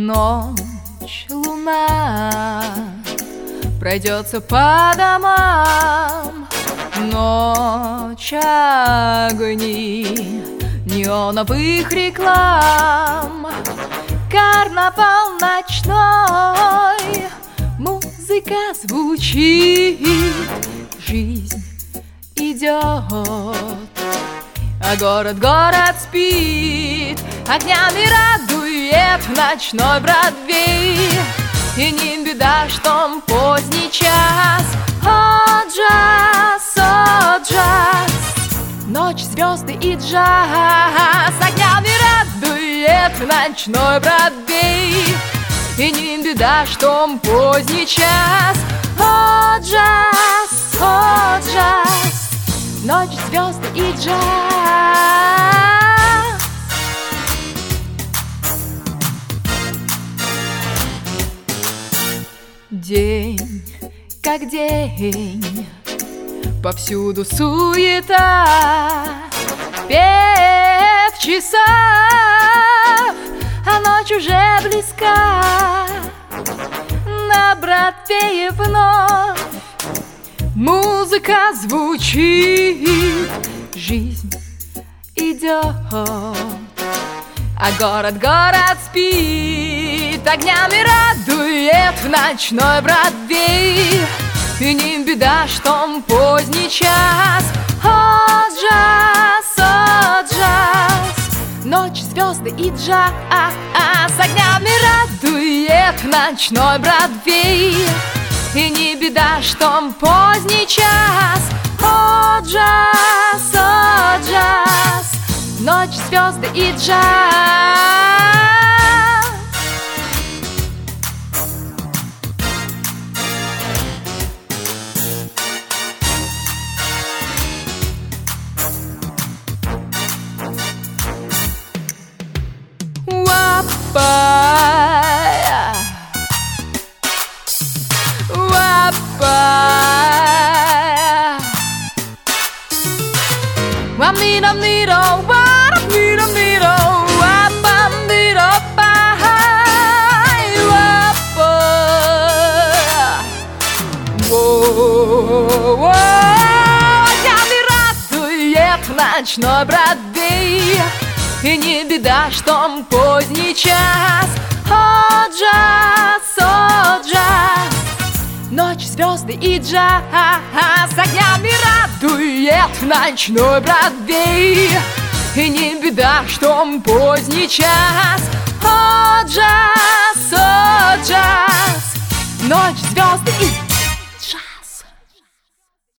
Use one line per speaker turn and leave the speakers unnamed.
Ночь, луна пройдется по домам, ночь, огни неоновых реклам, карнавал ночной, музыка звучит, жизнь идет, а город спит, огнями радует ночной Бродвей. И не беда, что поздний час. О, джаз, ночь, звезды и джаз, огнями радует ночной Бродвей. И не беда, что поздний час. О, джаз, ночь, звезды и джаз. День, как день, повсюду суета, пев часов, а ночь уже близка. На Бродвее вновь музыка звучит, жизнь идет, а город спит, огнями радует ночной Бродвей. И не беда, что поздний час. О, джаз, ночь, звезды и джаз, огнями радует ночной Бродвей. И не беда, что поздний час. О, джаз, ночь, звезды и джаз. Ночной Бродвей. И не беда, что поздний час. О, джаз, ночь, звезды и джаз, огнями радует ночной Бродвей. И не беда, что поздний час. О, джаз, ночь, звезды и